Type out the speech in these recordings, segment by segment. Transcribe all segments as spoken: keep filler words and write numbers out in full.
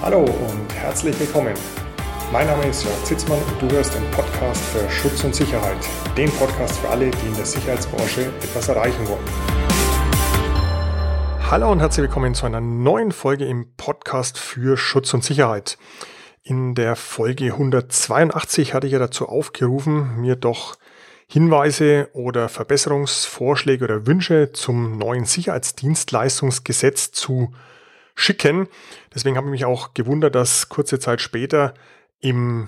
Hallo und herzlich willkommen. Mein Name ist Jörg Zitzmann und du hörst den Podcast für Schutz und Sicherheit. Den Podcast für alle, die in der Sicherheitsbranche etwas erreichen wollen. Hallo und herzlich willkommen zu einer neuen Folge im Podcast für Schutz und Sicherheit. In der Folge hundertzweiundachtzig hatte ich ja dazu aufgerufen, mir doch Hinweise oder Verbesserungsvorschläge oder Wünsche zum neuen Sicherheitsdienstleistungsgesetz zu schicken. Deswegen habe ich mich auch gewundert, dass kurze Zeit später im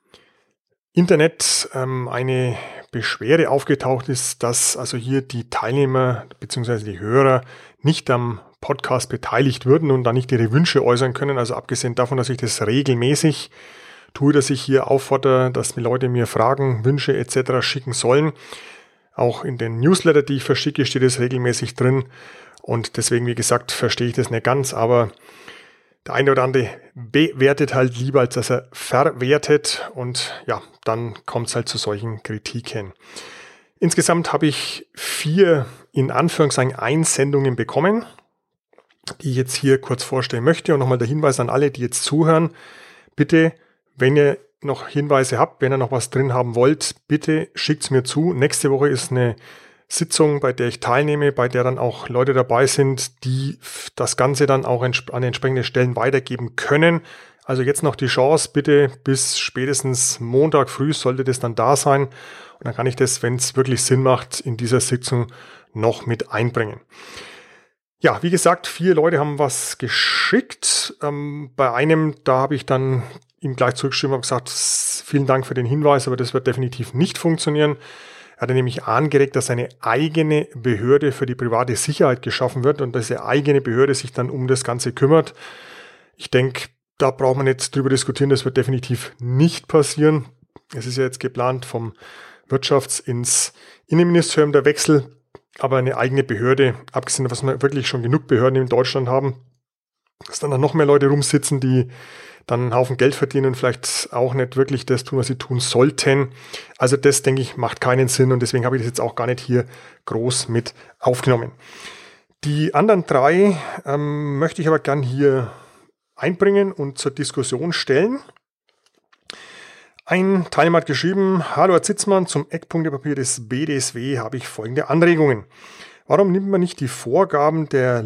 Internet ähm, eine Beschwerde aufgetaucht ist, dass also hier die Teilnehmer bzw. die Hörer nicht am Podcast beteiligt würden und dann nicht ihre Wünsche äußern können. Also abgesehen davon, dass ich das regelmäßig tue, dass ich hier auffordere, dass die Leute mir Fragen, Wünsche et cetera schicken sollen. Auch in den Newsletter, die ich verschicke, steht es regelmäßig drin. Und deswegen, wie gesagt, verstehe ich das nicht ganz, aber der eine oder andere bewertet halt lieber, als dass er verwertet. Und ja, dann kommt es halt zu solchen Kritiken. Insgesamt habe ich vier, in Anführungszeichen, Einsendungen bekommen, die ich jetzt hier kurz vorstellen möchte. Und nochmal der Hinweis an alle, die jetzt zuhören, bitte, wenn ihr noch Hinweise habt, wenn ihr noch was drin haben wollt, bitte schickt es mir zu. Nächste Woche ist eine Sitzung, bei der ich teilnehme, bei der dann auch Leute dabei sind, die das Ganze dann auch an entsprechende Stellen weitergeben können. Also jetzt noch die Chance, bitte bis spätestens Montag früh sollte das dann da sein. Und dann kann ich das, wenn es wirklich Sinn macht, in dieser Sitzung noch mit einbringen. Ja, wie gesagt, vier Leute haben was geschickt. Ähm, bei einem, da habe ich dann ihm gleich zurückgeschrieben und gesagt, vielen Dank für den Hinweis, aber das wird definitiv nicht funktionieren. Er hatte nämlich angeregt, dass eine eigene Behörde für die private Sicherheit geschaffen wird und dass diese eigene Behörde sich dann um das Ganze kümmert. Ich denke, da braucht man jetzt drüber diskutieren, das wird definitiv nicht passieren. Es ist ja jetzt geplant vom Wirtschafts- ins Innenministerium der Wechsel, aber eine eigene Behörde, abgesehen davon, dass wir wirklich schon genug Behörden in Deutschland haben, dass dann, dann noch mehr Leute rumsitzen, die dann einen Haufen Geld verdienen und vielleicht auch nicht wirklich das tun, was sie tun sollten. Also das, denke ich, macht keinen Sinn und deswegen habe ich das jetzt auch gar nicht hier groß mit aufgenommen. Die anderen drei ähm, möchte ich aber gern hier einbringen und zur Diskussion stellen. Ein Teilnehmer hat geschrieben, hallo Herr Zitzmann, zum Eckpunktepapier des B D S W habe ich folgende Anregungen. Warum nimmt man nicht die Vorgaben der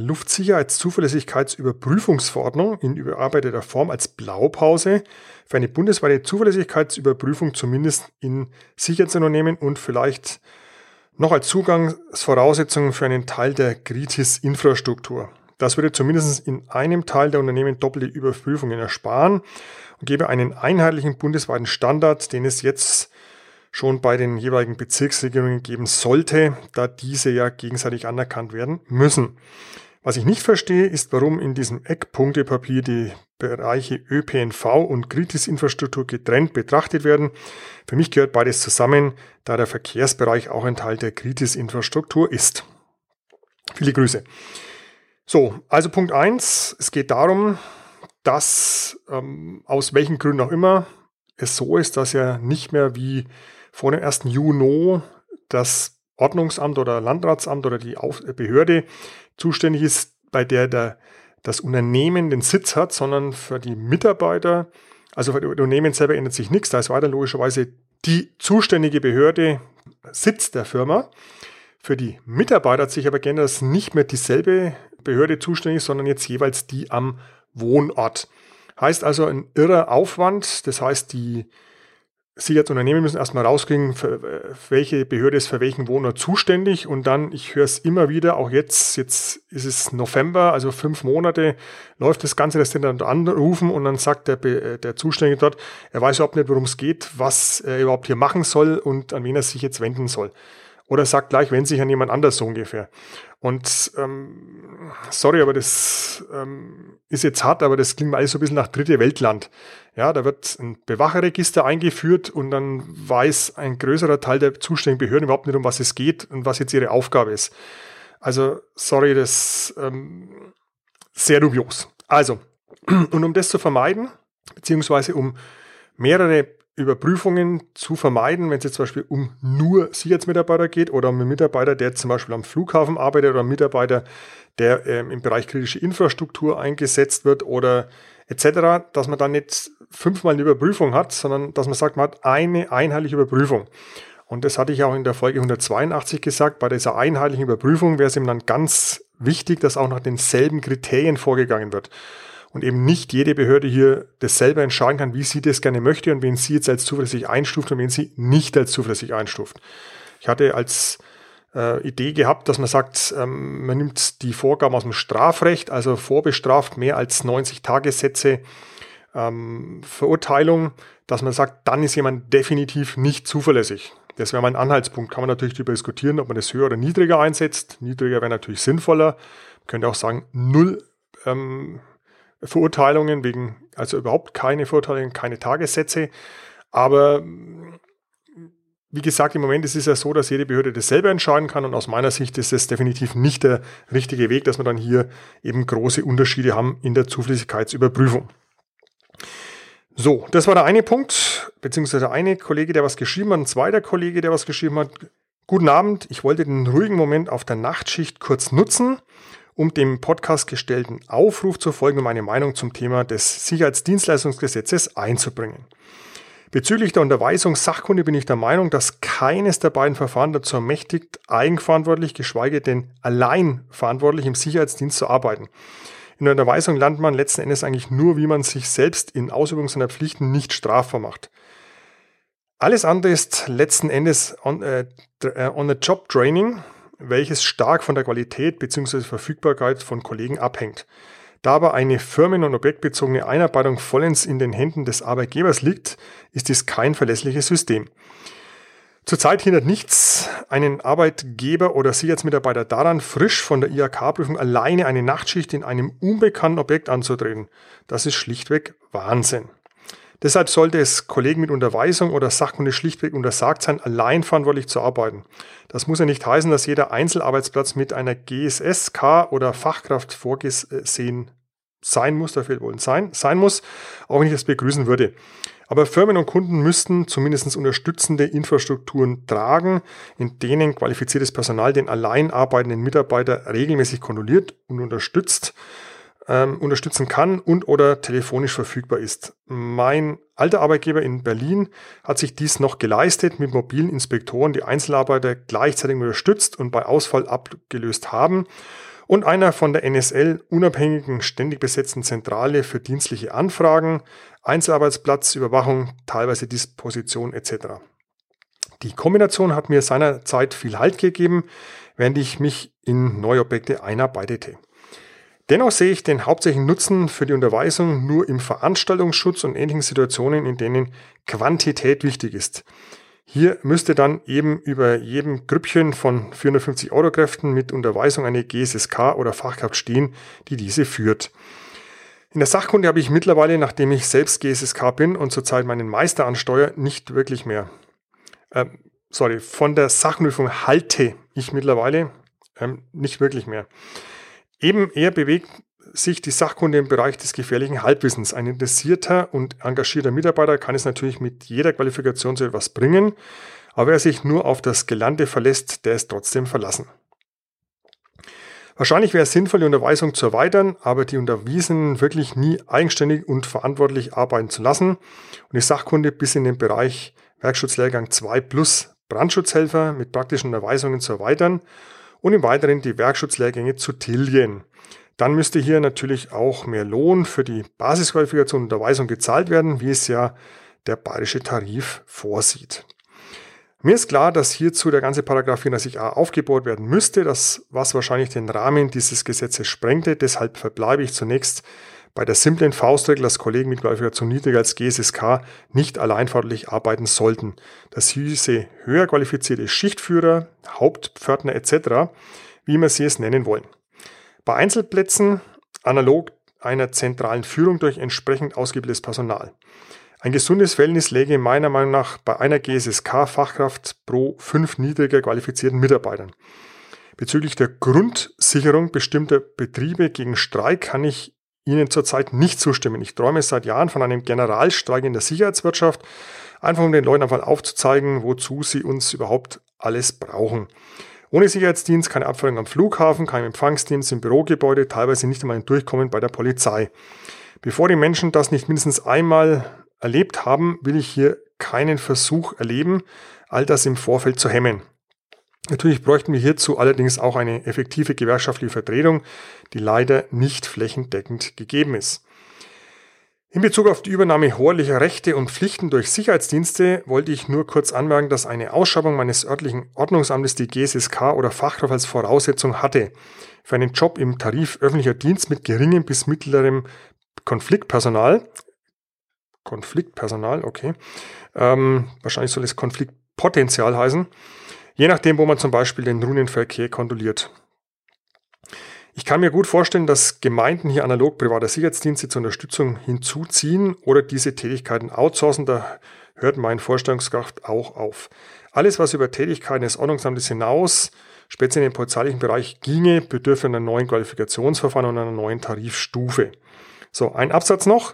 Luftsicherheitszuverlässigkeitsüberprüfungsverordnung in überarbeiteter Form als Blaupause für eine bundesweite Zuverlässigkeitsüberprüfung zumindest in Sicherheitsunternehmen und vielleicht noch als Zugangsvoraussetzung für einen Teil der Kritis-Infrastruktur? Das würde zumindest in einem Teil der Unternehmen doppelte Überprüfungen ersparen und gäbe einen einheitlichen bundesweiten Standard, den es jetzt schon bei den jeweiligen Bezirksregierungen geben sollte, da diese ja gegenseitig anerkannt werden müssen. Was ich nicht verstehe, ist, warum in diesem Eckpunktepapier die Bereiche Ö P N V und Kritisinfrastruktur getrennt betrachtet werden. Für mich gehört beides zusammen, da der Verkehrsbereich auch ein Teil der Kritisinfrastruktur ist. Viele Grüße. So, also Punkt eins, es geht darum, dass ähm, aus welchen Gründen auch immer es so ist, dass ja nicht mehr wie vor dem ersten Juni das Ordnungsamt oder Landratsamt oder die Auf- Behörde zuständig ist, bei der der, das Unternehmen den Sitz hat, sondern für die Mitarbeiter, also für das Unternehmen selber ändert sich nichts, da ist weiter logischerweise die zuständige Behörde Sitz der Firma. Für die Mitarbeiter hat sich aber geändert, dass nicht mehr dieselbe Behörde zuständig ist, sondern jetzt jeweils die am Wohnort. Heißt also ein irrer Aufwand, das heißt, die Sicherheitsunternehmen müssen erstmal rauskriegen, für welche Behörde ist für welchen Wohnort zuständig und dann, ich höre es immer wieder, auch jetzt, jetzt ist es November, also fünf Monate läuft das Ganze, dass die dann anrufen und dann sagt der, der Zuständige dort, er weiß überhaupt nicht, worum es geht, was er überhaupt hier machen soll und an wen er sich jetzt wenden soll. Oder sagt gleich, wenn sich an jemand anders so ungefähr. Und ähm, sorry, aber das ähm, ist jetzt hart, aber das klingt alles so ein bisschen nach dritte Weltland. Ja, da wird ein Bewacherregister eingeführt und dann weiß ein größerer Teil der zuständigen Behörden überhaupt nicht, um was es geht und was jetzt ihre Aufgabe ist. Also sorry, das ist ähm, sehr dubios. Also, und um das zu vermeiden, beziehungsweise um mehrere Überprüfungen zu vermeiden, wenn es jetzt zum Beispiel um nur Sicherheitsmitarbeiter geht oder um einen Mitarbeiter, der zum Beispiel am Flughafen arbeitet oder einen Mitarbeiter, der ähm, im Bereich kritische Infrastruktur eingesetzt wird oder et cetera, dass man dann nicht fünfmal eine Überprüfung hat, sondern dass man sagt, man hat eine einheitliche Überprüfung. Und das hatte ich auch in der Folge hundertzweiundachtzig gesagt, bei dieser einheitlichen Überprüfung wäre es eben dann ganz wichtig, dass auch nach denselben Kriterien vorgegangen wird. Und eben nicht jede Behörde hier das selber entscheiden kann, wie sie das gerne möchte und wen sie jetzt als zuverlässig einstuft und wen sie nicht als zuverlässig einstuft. Ich hatte als äh, Idee gehabt, dass man sagt, ähm, man nimmt die Vorgaben aus dem Strafrecht, also vorbestraft mehr als neunzig Tagessätze ähm, Verurteilung, dass man sagt, dann ist jemand definitiv nicht zuverlässig. Das wäre mein Anhaltspunkt. Kann man natürlich darüber diskutieren, ob man das höher oder niedriger einsetzt. Niedriger wäre natürlich sinnvoller. Man könnte auch sagen, null ähm, Verurteilungen wegen, also überhaupt keine Verurteilungen, keine Tagessätze. Aber wie gesagt, im Moment ist es ja so, dass jede Behörde das selber entscheiden kann und aus meiner Sicht ist es definitiv nicht der richtige Weg, dass wir dann hier eben große Unterschiede haben in der Zuverlässigkeitsüberprüfung. So, das war der eine Punkt, beziehungsweise der eine Kollege, der was geschrieben hat, ein zweiter Kollege, der was geschrieben hat. Guten Abend, ich wollte den ruhigen Moment auf der Nachtschicht kurz nutzen, um dem Podcast gestellten Aufruf zu folgen und meine Meinung zum Thema des Sicherheitsdienstleistungsgesetzes einzubringen. Bezüglich der Unterweisung Sachkunde bin ich der Meinung, dass keines der beiden Verfahren dazu ermächtigt, eigenverantwortlich, geschweige denn allein verantwortlich im Sicherheitsdienst zu arbeiten. In der Unterweisung lernt man letzten Endes eigentlich nur, wie man sich selbst in Ausübung seiner Pflichten nicht strafbar macht. Alles andere ist letzten Endes on, äh, On-the-Job-Training, welches stark von der Qualität bzw. Verfügbarkeit von Kollegen abhängt. Da aber eine firmen- und objektbezogene Einarbeitung vollends in den Händen des Arbeitgebers liegt, ist dies kein verlässliches System. Zurzeit hindert nichts einen Arbeitgeber oder Sicherheitsmitarbeiter daran, frisch von der I H K-Prüfung alleine eine Nachtschicht in einem unbekannten Objekt anzutreten. Das ist schlichtweg Wahnsinn. Deshalb sollte es Kollegen mit Unterweisung oder Sachkunde schlichtweg untersagt sein, allein verantwortlich zu arbeiten. Das muss ja nicht heißen, dass jeder Einzelarbeitsplatz mit einer G S S K oder Fachkraft vorgesehen sein muss, dafür wohl sein, sein muss, auch wenn ich das begrüßen würde. Aber Firmen und Kunden müssten zumindest unterstützende Infrastrukturen tragen, in denen qualifiziertes Personal den allein arbeitenden Mitarbeiter regelmäßig kontrolliert und unterstützt, ähm, unterstützen kann und oder telefonisch verfügbar ist. Mein alter Arbeitgeber in Berlin hat sich dies noch geleistet, mit mobilen Inspektoren die Einzelarbeiter gleichzeitig unterstützt und bei Ausfall abgelöst haben und einer von der N S L unabhängigen, ständig besetzten Zentrale für dienstliche Anfragen, Einzelarbeitsplatz, Überwachung, teilweise Disposition et cetera. Die Kombination hat mir seinerzeit viel Halt gegeben, während ich mich in neue Objekte einarbeitete. Dennoch sehe ich den hauptsächlichen Nutzen für die Unterweisung nur im Veranstaltungsschutz und ähnlichen Situationen, in denen Quantität wichtig ist. Hier müsste dann eben über jedem Grüppchen von vierhundertfünfzig Euro Kräften mit Unterweisung eine G S S K oder Fachkraft stehen, die diese führt. In der Sachkunde habe ich mittlerweile, nachdem ich selbst G S S K bin und zurzeit meinen Meister ansteuere, nicht wirklich mehr. Ähm, sorry, von der Sachkundeprüfung halte ich mittlerweile ähm, nicht wirklich mehr. Eben eher bewegt sich die Sachkunde im Bereich des gefährlichen Halbwissens. Ein interessierter und engagierter Mitarbeiter kann es natürlich mit jeder Qualifikation zu etwas bringen, aber wer sich nur auf das Gelernte verlässt, der ist trotzdem verlassen. Wahrscheinlich wäre es sinnvoll, die Unterweisung zu erweitern, aber die Unterwiesenen wirklich nie eigenständig und verantwortlich arbeiten zu lassen und die Sachkunde bis in den Bereich Werkschutzlehrgang zwei plus Brandschutzhelfer mit praktischen Unterweisungen zu erweitern und im Weiteren die Werkschutzlehrgänge zu tilgen. Dann müsste hier natürlich auch mehr Lohn für die Basisqualifikation und Unterweisung gezahlt werden, wie es ja der bayerische Tarif vorsieht. Mir ist klar, dass hierzu der ganze Paragraph vierunddreißig a aufgebohrt werden müsste, das was wahrscheinlich den Rahmen dieses Gesetzes sprengte. Deshalb verbleibe ich zunächst bei der simplen Faustregel, dass Kollegen mit Qualifikation niedriger als G S S K nicht alleinverantwortlich arbeiten sollten. Das hieße höher qualifizierte Schichtführer, Hauptpförtner et cetera, wie wir sie es nennen wollen. Bei Einzelplätzen analog einer zentralen Führung durch entsprechend ausgebildetes Personal. Ein gesundes Verhältnis läge meiner Meinung nach bei einer G S S K-Fachkraft pro fünf niedriger qualifizierten Mitarbeitern. Bezüglich der Grundsicherung bestimmter Betriebe gegen Streik kann ich Ihnen zurzeit nicht zustimmen. Ich träume seit Jahren von einem Generalstreik in der Sicherheitswirtschaft, einfach um den Leuten einfach aufzuzeigen, wozu sie uns überhaupt alles brauchen. Ohne Sicherheitsdienst keine Abfertigung am Flughafen, kein Empfangsdienst im Bürogebäude, teilweise nicht einmal ein Durchkommen bei der Polizei. Bevor die Menschen das nicht mindestens einmal erlebt haben, will ich hier keinen Versuch erleben, all das im Vorfeld zu hemmen. Natürlich bräuchten wir hierzu allerdings auch eine effektive gewerkschaftliche Vertretung, die leider nicht flächendeckend gegeben ist. In Bezug auf die Übernahme hoheitlicher Rechte und Pflichten durch Sicherheitsdienste wollte ich nur kurz anmerken, dass eine Ausschreibung meines örtlichen Ordnungsamtes die G S S K oder Fachkraft als Voraussetzung hatte. Für einen Job im Tarif öffentlicher Dienst mit geringem bis mittlerem Konfliktpersonal, Konfliktpersonal, okay, ähm, wahrscheinlich soll es Konfliktpotenzial heißen, je nachdem, wo man zum Beispiel den Runenverkehr kontrolliert. Ich kann mir gut vorstellen, dass Gemeinden hier analog privater Sicherheitsdienste zur Unterstützung hinzuziehen oder diese Tätigkeiten outsourcen. Da hört meine Vorstellungskraft auch auf. Alles, was über Tätigkeiten des Ordnungsamtes hinaus, speziell im polizeilichen Bereich, ginge, bedürfe einer neuen Qualifikationsverfahren und einer neuen Tarifstufe. So, ein Absatz noch.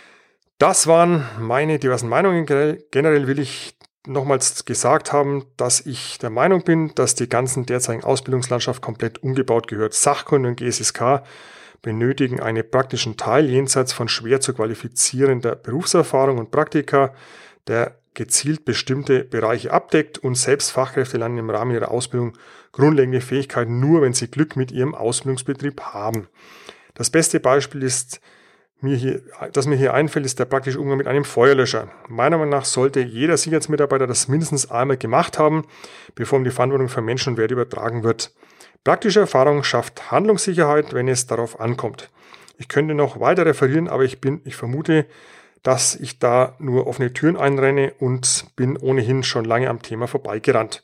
Das waren meine diversen Meinungen. Generell will ich nochmals gesagt haben, dass ich der Meinung bin, dass die ganzen derzeitigen Ausbildungslandschaft komplett umgebaut gehört. Sachkunde und G S S K benötigen einen praktischen Teil jenseits von schwer zu qualifizierender Berufserfahrung und Praktika, der gezielt bestimmte Bereiche abdeckt, und selbst Fachkräfte lernen im Rahmen ihrer Ausbildung grundlegende Fähigkeiten nur, wenn sie Glück mit ihrem Ausbildungsbetrieb haben. Das beste Beispiel ist Mir hier, das mir hier einfällt, ist der praktische Umgang mit einem Feuerlöscher. Meiner Meinung nach sollte jeder Sicherheitsmitarbeiter das mindestens einmal gemacht haben, bevor ihm die Verantwortung für Menschen und Werte übertragen wird. Praktische Erfahrung schafft Handlungssicherheit, wenn es darauf ankommt. Ich könnte noch weiter referieren, aber ich bin, ich vermute, dass ich da nur offene Türen einrenne und bin ohnehin schon lange am Thema vorbeigerannt.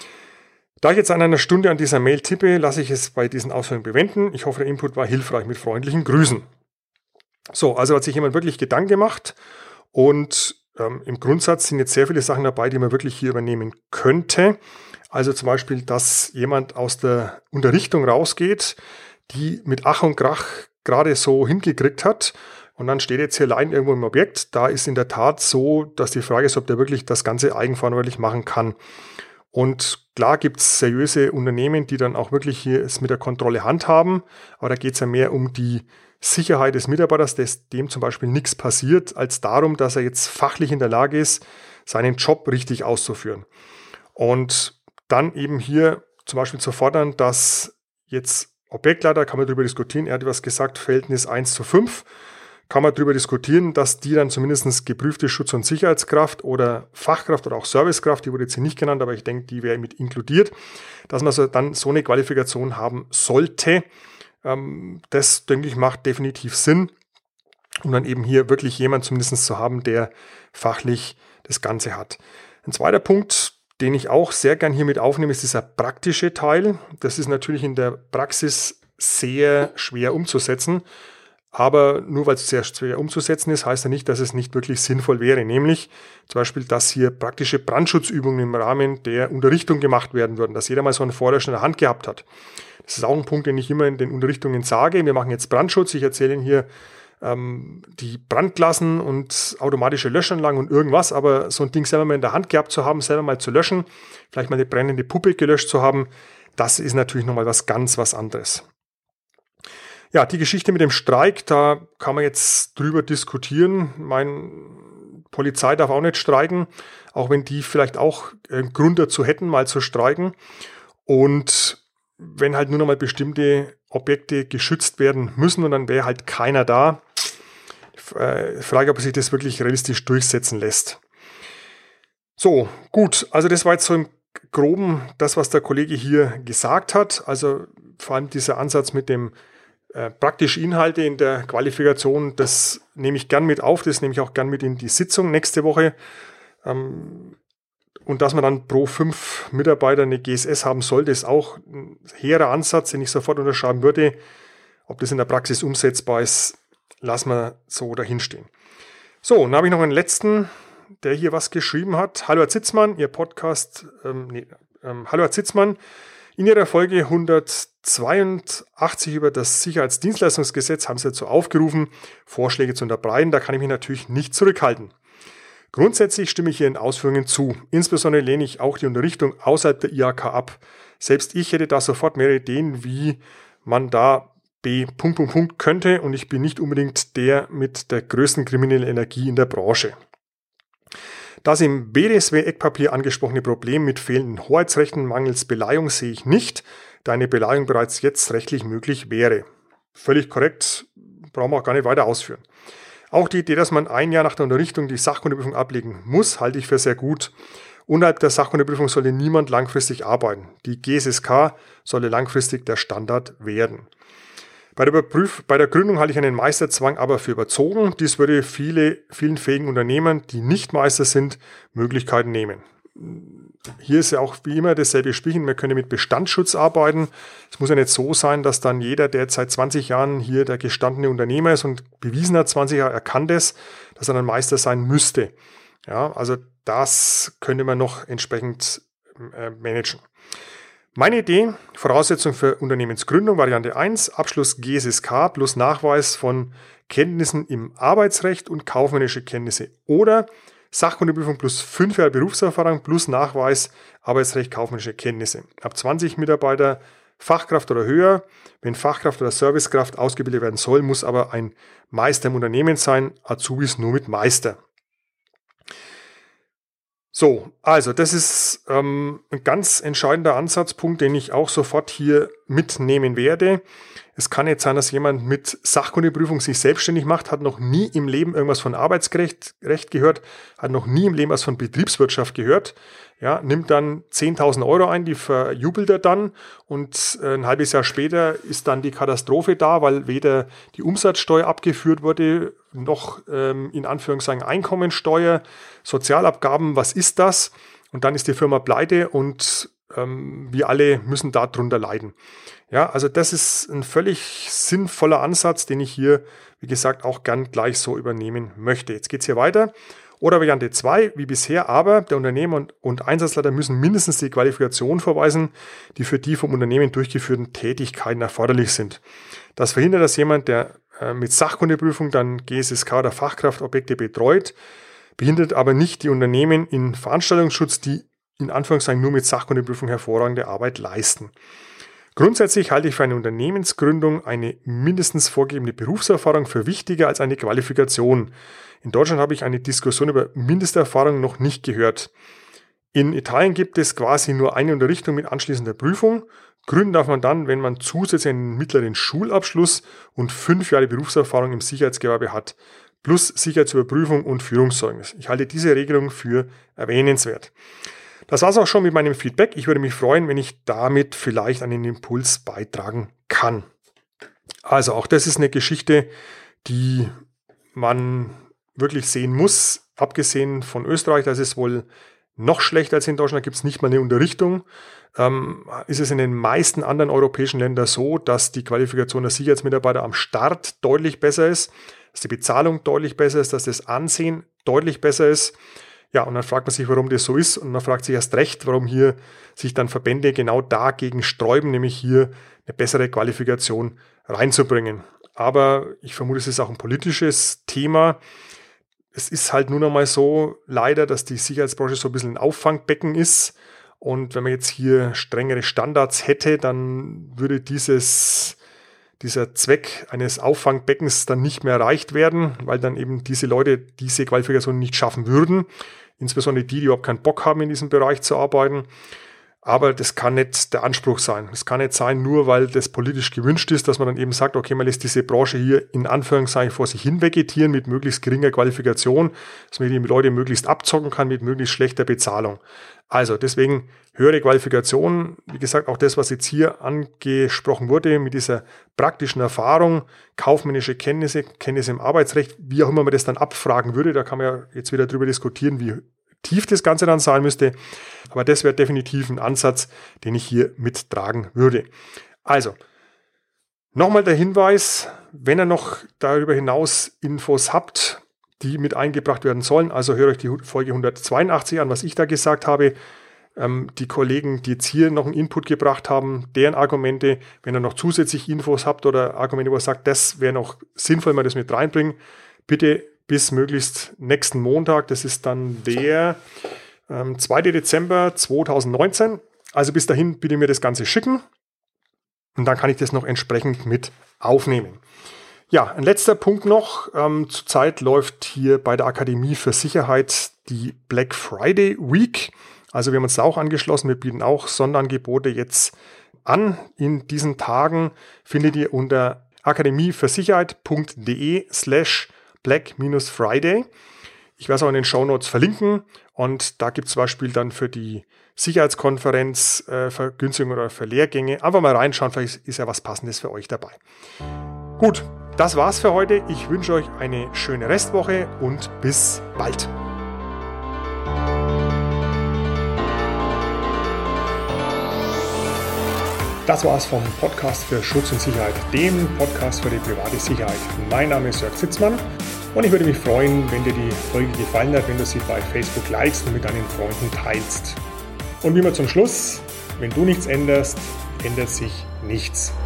Da ich jetzt an einer Stunde an dieser Mail tippe, lasse ich es bei diesen Ausführungen bewenden. Ich hoffe, der Input war hilfreich. Mit freundlichen Grüßen. So, also hat sich jemand wirklich Gedanken gemacht, und ähm, im Grundsatz sind jetzt sehr viele Sachen dabei, die man wirklich hier übernehmen könnte. Also zum Beispiel, dass jemand aus der Unterrichtung rausgeht, die mit Ach und Krach gerade so hingekriegt hat, und dann steht jetzt hier allein irgendwo im Objekt. Da ist in der Tat so, dass die Frage ist, ob der wirklich das Ganze eigenverantwortlich machen kann. Und klar gibt es seriöse Unternehmen, die dann auch wirklich hier es mit der Kontrolle handhaben, aber da geht es ja mehr um die Sicherheit des Mitarbeiters, dass dem zum Beispiel nichts passiert, als darum, dass er jetzt fachlich in der Lage ist, seinen Job richtig auszuführen. Und dann eben hier zum Beispiel zu fordern, dass jetzt Objektleiter, kann man darüber diskutieren, er hat was gesagt, Verhältnis eins zu fünf, kann man darüber diskutieren, dass die dann zumindest geprüfte Schutz- und Sicherheitskraft oder Fachkraft oder auch Servicekraft, die wurde jetzt hier nicht genannt, aber ich denke, die wäre mit inkludiert, dass man so dann so eine Qualifikation haben sollte. Das, denke ich, macht definitiv Sinn, um dann eben hier wirklich jemanden zumindest zu haben, der fachlich das Ganze hat. Ein zweiter Punkt, den ich auch sehr gern hier mit aufnehme, ist dieser praktische Teil. Das ist natürlich in der Praxis sehr schwer umzusetzen, aber nur weil es sehr schwer umzusetzen ist, heißt ja nicht, dass es nicht wirklich sinnvoll wäre. Nämlich zum Beispiel, dass hier praktische Brandschutzübungen im Rahmen der Unterrichtung gemacht werden würden, dass jeder mal so einen Feuerlöscher in der Hand gehabt hat. Das ist auch ein Punkt, den ich immer in den Unterrichtungen sage. Wir machen jetzt Brandschutz. Ich erzähle Ihnen hier ähm, die Brandklassen und automatische Löschanlagen und irgendwas. Aber so ein Ding selber mal in der Hand gehabt zu haben, selber mal zu löschen, vielleicht mal eine brennende Puppe gelöscht zu haben, das ist natürlich nochmal was ganz was anderes. Ja, die Geschichte mit dem Streik, da kann man jetzt drüber diskutieren. Meine Polizei darf auch nicht streiken, auch wenn die vielleicht auch einen Grund dazu hätten, mal zu streiken. Und wenn halt nur noch mal bestimmte Objekte geschützt werden müssen und dann wäre halt keiner da. Ich frage, ob sich das wirklich realistisch durchsetzen lässt. So, gut. Also das war jetzt so im Groben das, was der Kollege hier gesagt hat. Also vor allem dieser Ansatz mit dem äh, praktische Inhalte in der Qualifikation, das nehme ich gern mit auf. Das nehme ich auch gern mit in die Sitzung nächste Woche. Ähm, Und dass man dann pro fünf Mitarbeiter eine G S S haben sollte, ist auch ein hehrer Ansatz, den ich sofort unterschreiben würde. Ob das in der Praxis umsetzbar ist, lassen wir so dahinstehen. So, dann habe ich noch einen letzten, der hier was geschrieben hat. Hallo Herr Zitzmann, Ihr Podcast, ähm, nee, ähm, hallo Herr Zitzmann, In Ihrer Folge hundertzweiundachtzig über das Sicherheitsdienstleistungsgesetz haben Sie dazu aufgerufen, Vorschläge zu unterbreiten. Da kann ich mich natürlich nicht zurückhalten. Grundsätzlich stimme ich Ihren Ausführungen zu. Insbesondere lehne ich auch die Unterrichtung außerhalb der I H K ab. Selbst ich hätte da sofort mehrere Ideen, wie man da B. Punkt, Punkt, Punkt könnte, und ich bin nicht unbedingt der mit der größten kriminellen Energie in der Branche. Das im B D S W-Eckpapier angesprochene Problem mit fehlenden Hoheitsrechten mangels Beleihung sehe ich nicht, da eine Beleihung bereits jetzt rechtlich möglich wäre. Völlig korrekt, brauchen wir auch gar nicht weiter ausführen. Auch die Idee, dass man ein Jahr nach der Unterrichtung die Sachkundeprüfung ablegen muss, halte ich für sehr gut. Unterhalb der Sachkundeprüfung sollte niemand langfristig arbeiten. Die G S S K solle langfristig der Standard werden. Bei der, Überprüf- bei der Gründung halte ich einen Meisterzwang aber für überzogen. Dies würde viele, vielen fähigen Unternehmern, die nicht Meister sind, Möglichkeiten nehmen. Hier ist ja auch wie immer dasselbe Spielchen. Wir können mit Bestandsschutz arbeiten. Es muss ja nicht so sein, dass dann jeder, der jetzt seit zwanzig Jahren hier der gestandene Unternehmer ist und bewiesen hat, zwanzig Jahre erkannt ist, dass er dann Meister sein müsste. Ja, also das könnte man noch entsprechend äh, managen. Meine Idee, Voraussetzung für Unternehmensgründung, Variante eins, Abschluss G S S K plus Nachweis von Kenntnissen im Arbeitsrecht und kaufmännische Kenntnisse oder Sachkundeprüfung plus fünf Jahre Berufserfahrung plus Nachweis Arbeitsrecht, kaufmännische Kenntnisse. Ab zwanzig Mitarbeiter Fachkraft oder höher. Wenn Fachkraft oder Servicekraft ausgebildet werden soll, muss aber ein Meister im Unternehmen sein, Azubis nur mit Meister. So, also das ist ähm, ein ganz entscheidender Ansatzpunkt, den ich auch sofort hier mitnehmen werde. Es kann jetzt sein, dass jemand mit Sachkundeprüfung sich selbstständig macht, hat noch nie im Leben irgendwas von Arbeitsrecht Recht gehört, hat noch nie im Leben was von Betriebswirtschaft gehört, ja, nimmt dann zehntausend Euro ein, die verjubelt er dann, und ein halbes Jahr später ist dann die Katastrophe da, weil weder die Umsatzsteuer abgeführt wurde, noch ähm, in Anführungszeichen Einkommensteuer, Sozialabgaben, was ist das? Und dann ist die Firma pleite und ähm, wir alle müssen darunter leiden. Ja, also das ist ein völlig sinnvoller Ansatz, den ich hier, wie gesagt, auch gern gleich so übernehmen möchte. Jetzt geht's hier weiter. Oder Variante zwei, wie bisher, aber der Unternehmer und, und Einsatzleiter müssen mindestens die Qualifikation vorweisen, die für die vom Unternehmen durchgeführten Tätigkeiten erforderlich sind. Das verhindert, dass jemand, der äh, mit Sachkundeprüfung dann G S S K oder Fachkraftobjekte betreut, behindert aber nicht die Unternehmen in Veranstaltungsschutz, die in Anführungszeichen nur mit Sachkundeprüfung hervorragende Arbeit leisten. Grundsätzlich halte ich für eine Unternehmensgründung eine mindestens vorgegebene Berufserfahrung für wichtiger als eine Qualifikation. In Deutschland habe ich eine Diskussion über Mindesterfahrung noch nicht gehört. In Italien gibt es quasi nur eine Unterrichtung mit anschließender Prüfung. Gründen darf man dann, wenn man zusätzlich einen mittleren Schulabschluss und fünf Jahre Berufserfahrung im Sicherheitsgewerbe hat, plus Sicherheitsüberprüfung und Führungszeugnis. Ich halte diese Regelung für erwähnenswert. Das war es auch schon mit meinem Feedback. Ich würde mich freuen, wenn ich damit vielleicht einen Impuls beitragen kann. Also auch das ist eine Geschichte, die man wirklich sehen muss. Abgesehen von Österreich, da ist es wohl noch schlechter als in Deutschland, da gibt es nicht mal eine Unterrichtung. Ähm, ist es in den meisten anderen europäischen Ländern so, dass die Qualifikation der Sicherheitsmitarbeiter am Start deutlich besser ist, dass die Bezahlung deutlich besser ist, dass das Ansehen deutlich besser ist. Ja, und dann fragt man sich, warum das so ist, und man fragt sich erst recht, warum hier sich dann Verbände genau dagegen sträuben, nämlich hier eine bessere Qualifikation reinzubringen. Aber ich vermute, es ist auch ein politisches Thema. Es ist halt nun einmal so, leider, dass die Sicherheitsbranche so ein bisschen ein Auffangbecken ist, und wenn man jetzt hier strengere Standards hätte, dann würde dieses, dieser Zweck eines Auffangbeckens dann nicht mehr erreicht werden, weil dann eben diese Leute diese Qualifikation nicht schaffen würden. Insbesondere die, die überhaupt keinen Bock haben, in diesem Bereich zu arbeiten. Aber das kann nicht der Anspruch sein. Es kann nicht sein, nur weil das politisch gewünscht ist, dass man dann eben sagt, okay, man lässt diese Branche hier in Anführungszeichen vor sich hin vegetieren mit möglichst geringer Qualifikation, dass man die Leute möglichst abzocken kann mit möglichst schlechter Bezahlung. Also deswegen höhere Qualifikation, wie gesagt, auch das, was jetzt hier angesprochen wurde, mit dieser praktischen Erfahrung, kaufmännische Kenntnisse, Kenntnisse im Arbeitsrecht, wie auch immer man das dann abfragen würde, da kann man ja jetzt wieder drüber diskutieren, wie tief das Ganze dann sein müsste. Aber das wäre definitiv ein Ansatz, den ich hier mittragen würde. Also, nochmal der Hinweis, wenn ihr noch darüber hinaus Infos habt, die mit eingebracht werden sollen, also hört euch die Folge hundertzweiundachtzig an, was ich da gesagt habe. ähm, die Kollegen, die jetzt hier noch einen Input gebracht haben, deren Argumente, wenn ihr noch zusätzlich Infos habt oder Argumente, wo ihr sagt, das wäre noch sinnvoll, mal das mit reinbringen, bitte bis möglichst nächsten Montag, das ist dann der ähm, zweiter Dezember zweitausendneunzehn. Also bis dahin bitte mir das Ganze schicken und dann kann ich das noch entsprechend mit aufnehmen. Ja, ein letzter Punkt noch. Ähm, zurzeit läuft hier bei der Akademie für Sicherheit die Black Friday Week. Also wir haben uns da auch angeschlossen. Wir bieten auch Sonderangebote jetzt an. In diesen Tagen findet ihr unter akademieversicherheit.de slash black-friday. Ich werde es auch in den Shownotes verlinken. Und da gibt es zum Beispiel dann für die Sicherheitskonferenz äh, Vergünstigungen oder für Lehrgänge. Einfach mal reinschauen, vielleicht ist ja was Passendes für euch dabei. Gut. Das war's für heute. Ich wünsche euch eine schöne Restwoche und bis bald. Das war's vom Podcast für Schutz und Sicherheit, dem Podcast für die private Sicherheit. Mein Name ist Jörg Sitzmann und ich würde mich freuen, wenn dir die Folge gefallen hat, wenn du sie bei Facebook likest und mit deinen Freunden teilst. Und wie immer zum Schluss, wenn du nichts änderst, ändert sich nichts.